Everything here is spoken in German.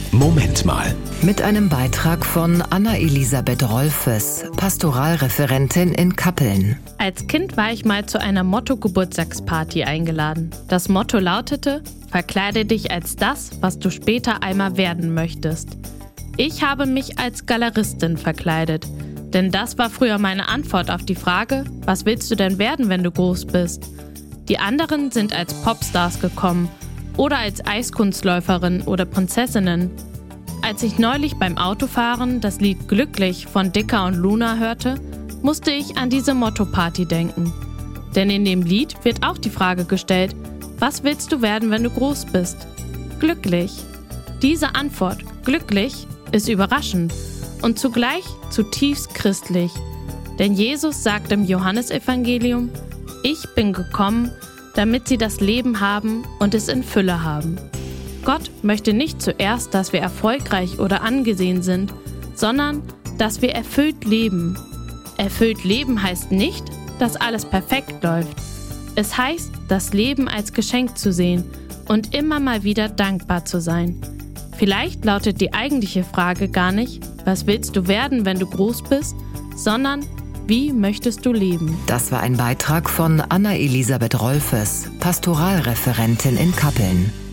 Moment mal. Mit einem Beitrag von Anna-Elisabeth Rolfes, Pastoralreferentin in Kappeln. Als Kind war ich mal zu einer Motto-Geburtstagsparty eingeladen. Das Motto lautete: Verkleide dich als das, was du später einmal werden möchtest. Ich habe mich als Galeristin verkleidet, denn das war früher meine Antwort auf die Frage: Was willst du denn werden, wenn du groß bist? Die anderen sind als Popstars gekommen oder als Eiskunstläuferin oder Prinzessinnen. Als ich neulich beim Autofahren das Lied Glücklich von Dicker und Luna hörte, musste ich an diese Motto-Party denken. Denn in dem Lied wird auch die Frage gestellt: Was willst du werden, wenn du groß bist? Glücklich. Diese Antwort, glücklich, ist überraschend und zugleich zutiefst christlich. Denn Jesus sagt im Johannesevangelium: Ich bin gekommen, damit sie das Leben haben und es in Fülle haben. Gott möchte nicht zuerst, dass wir erfolgreich oder angesehen sind, sondern dass wir erfüllt leben. Erfüllt leben heißt nicht, dass alles perfekt läuft. Es heißt, das Leben als Geschenk zu sehen und immer mal wieder dankbar zu sein. Vielleicht lautet die eigentliche Frage gar nicht: Was willst du werden, wenn du groß bist, sondern: Wie möchtest du leben? Das war ein Beitrag von Anna-Elisabeth Rolfes, Pastoralreferentin in Kappeln.